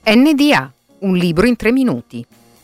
NDA, un libro in 3 minuti.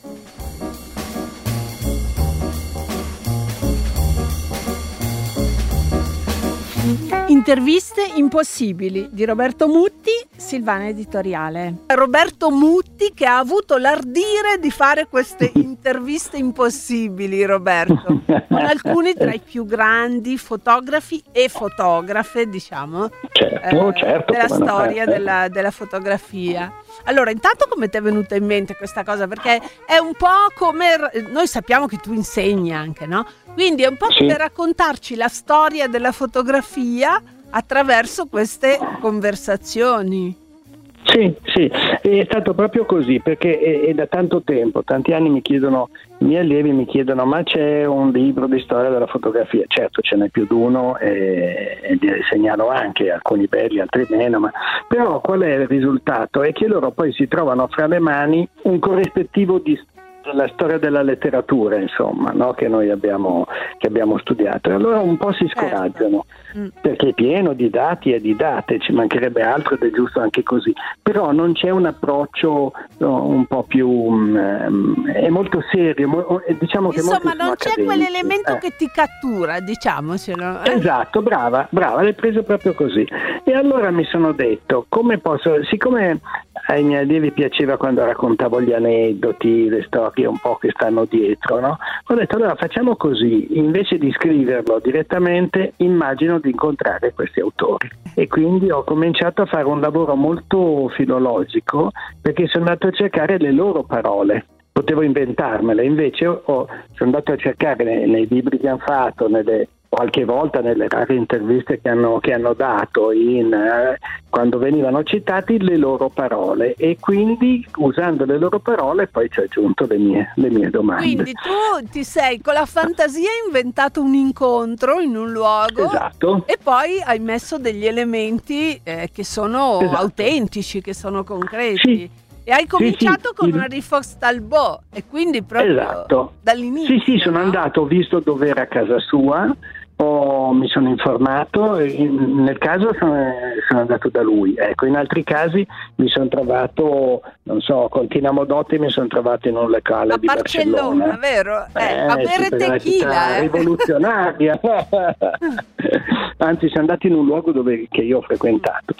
Interviste impossibili di Roberto Mutti, Silvana Editoriale. Roberto Mutti che ha avuto l'ardire di fare queste interviste impossibili, Roberto, con alcuni tra i più grandi fotografi e fotografe, diciamo, certo, della storia della fotografia. Allora, intanto come ti è venuta in mente questa cosa? Perché è un po' come... Noi sappiamo che tu insegni anche, no? Quindi è un po' come raccontarci la storia della fotografia attraverso queste conversazioni. Sì, è stato proprio così, perché è da tanto tempo, tanti anni i miei allievi mi chiedono: ma c'è un libro di storia della fotografia? Certo, ce n'è più di uno e segnalo anche alcuni belli, altri meno, però qual è il risultato? È che loro poi si trovano fra le mani un corrispettivo della storia della letteratura, insomma, no? Che noi abbiamo studiato, e allora un po' si scoraggiano, perché è pieno di dati e di date, ci mancherebbe altro ed è giusto anche così, però non c'è un approccio un po' più è molto serio, diciamo che insomma non c'è accademici. Quell'elemento che ti cattura, diciamocelo. Esatto, brava, l'hai preso proprio così. E allora mi sono detto, come posso, siccome ai miei allievi piaceva quando raccontavo gli aneddoti, le storie un po' che stanno dietro, no? Ho detto: allora facciamo così, invece di scriverlo direttamente, immagino di incontrare questi autori. E quindi ho cominciato a fare un lavoro molto filologico, perché sono andato a cercare le loro parole. Potevo inventarmele, invece sono andato a cercare nei libri che hanno fatto, qualche volta nelle rare interviste che hanno dato quando venivano citati, le loro parole, e quindi usando le loro parole poi ci ho aggiunto le mie domande. Quindi tu ti sei con la fantasia inventato un incontro in un luogo, esatto, e poi hai messo degli elementi che sono autentici, che sono concreti. Sì. E hai cominciato con una Rifox Talbot, e quindi proprio dall'inizio. Sì, sono andato, ho visto dove era casa sua, mi sono informato, nel caso sono andato da lui, ecco. In altri casi mi sono trovato, non so, con Tina Modotti mi sono trovato in un locale di Barcellona, vero? A bere tequila, rivoluzionaria. Anzi, siamo andati in un luogo che io ho frequentato.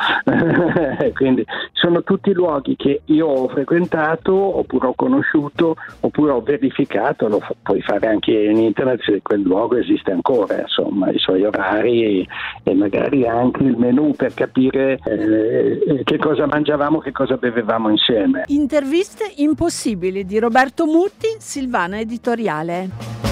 Quindi sono tutti luoghi che io ho frequentato, oppure ho conosciuto, oppure ho verificato. Lo puoi fare anche in internet se quel luogo esiste ancora, insomma, i suoi orari e magari anche il menù, per capire che cosa mangiavamo, che cosa bevevamo insieme. Interviste impossibili di Roberto Mutti, Silvana Editoriale.